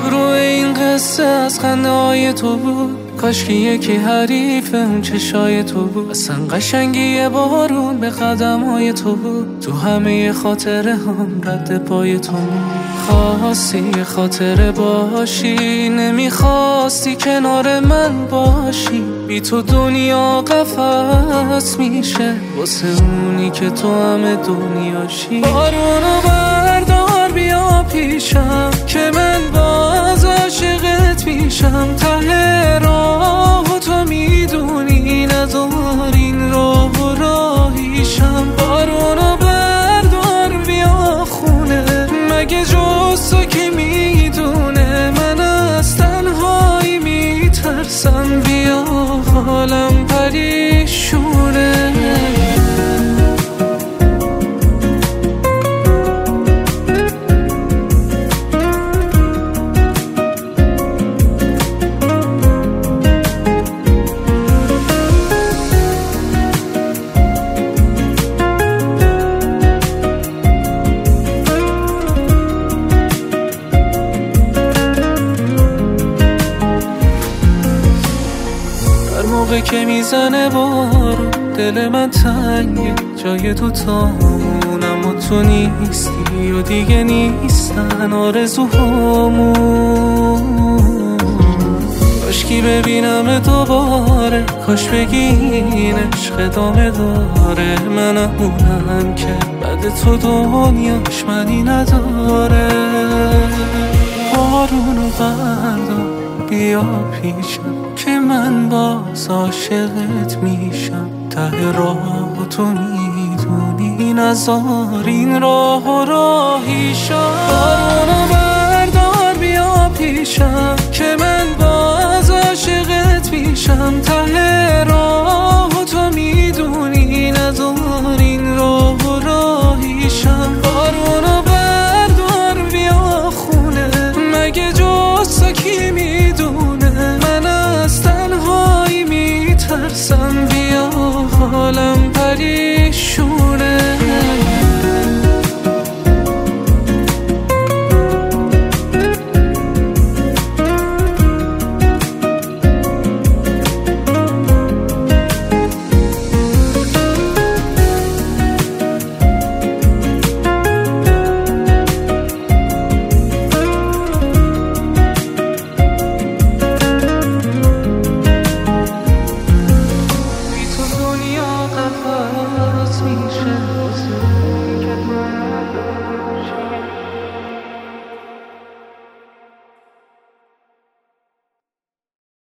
شروع این قصه از خنده های تو بود، کاش که یکی حریف اون چشای تو بود. اصلا قشنگی بارون به قدم های تو بود، تو همه خاطره هم رد پای تو بود. خواستی خاطره باشی، نمیخواستی کنار من باشی. بی تو دنیا قفس میشه واسه اونی که تو همه دنیاشی. بارونو بردار بیا پیشم که من باز عاشقت میشم. ته راه تو میدونی ندار این راه و راهیشم. بارونو بردار بیا خونه، مگه جز تو کی میدونه من از تنهایی میترسم. بیا حالم پریشونه. موقع که میزنه بارون دل من تنگه، جای تو تامون اما تو نیستی و دیگه نیستن آرزوهامون. کاشکی ببینم دوباره، کاش بگی این عشق ادامه داره. منم اونم که بعد تو دنیاش منی نداره. بارونو بردار بیا پیشم که من باز عاشقت میشم. ته راه تو میدونی نذار این راه و راهیشم. بارونو بردار بیا پیشم که من باز عاشقت میشم. ته راه تو میدونی نذار این راه و راهیشم. بارونو بردار بیا خونه، مگه جز تو کی میدونه من از تنهایی میترسم. بیا حالم پریشونه.